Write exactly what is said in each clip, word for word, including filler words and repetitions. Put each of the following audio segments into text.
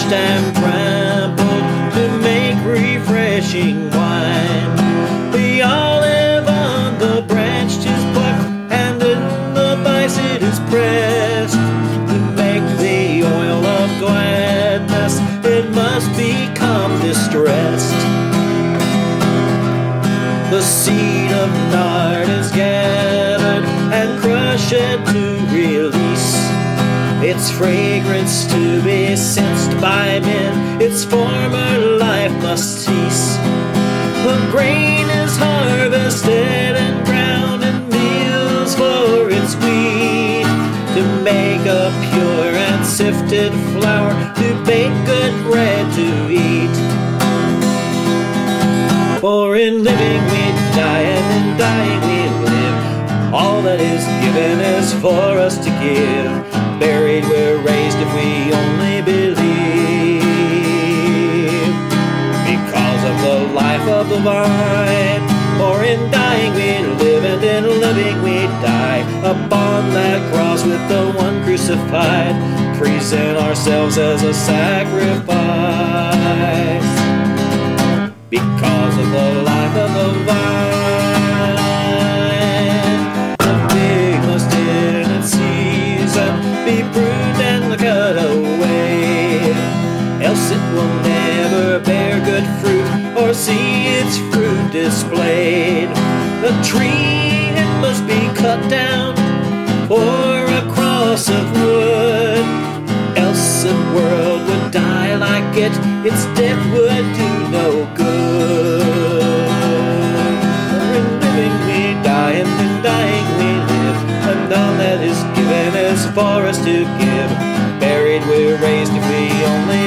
crushed and trampled to make refreshing wine. The olive on the branch is plucked, and in the vice it is pressed. To make the oil of gladness, it must become distressed. The seed of nard is gathered and crushed to release its fragrance to be sensed by men. Its former life must cease. The grain is harvested and ground in meals for its wheat, to make a pure and sifted flour, to bake good bread to eat. For in living we die, and in dying we live. All that is given is for us to give. Buried we're raised if we only believe. Because of the life of the vine. For in dying we live, and in living we die. Upon that cross with the one crucified, present ourselves as a sacrifice. Because of the life of the vine, the fig must in its season be pruned and cut away, else it will never bear good fruit or see its fruit displayed. The tree, it must be cut down for a cross of wood, else the world would die like it, its death would do no good. For in living we die, and in dying we live, and all that is given is for us to give. Buried we're raised if we only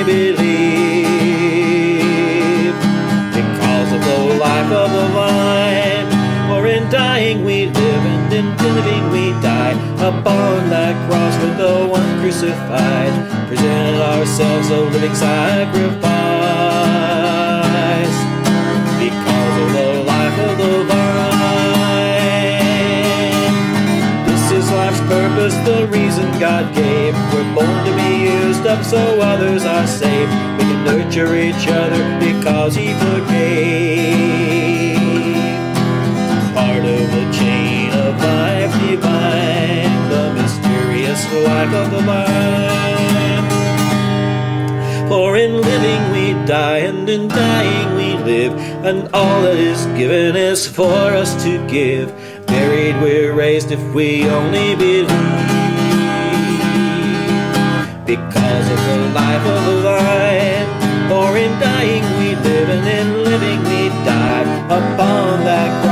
believe. Because of the life of the vine. For in dying we live, and in living we die. Upon that cross with the one crucified, presented ourselves a living sacrifice. Because of the life of the vine. This is life's purpose, the reason God gave. We're born to be used up so others are saved. We can nurture each other because He forgave. Part of the chain of life divine, the mysterious life of the vine. For in living we die, and in dying we live, and all that is given is for us to give. Buried we're raised if we only believe. Because of the life of the vine. For in dying we live, and in living we die. Upon that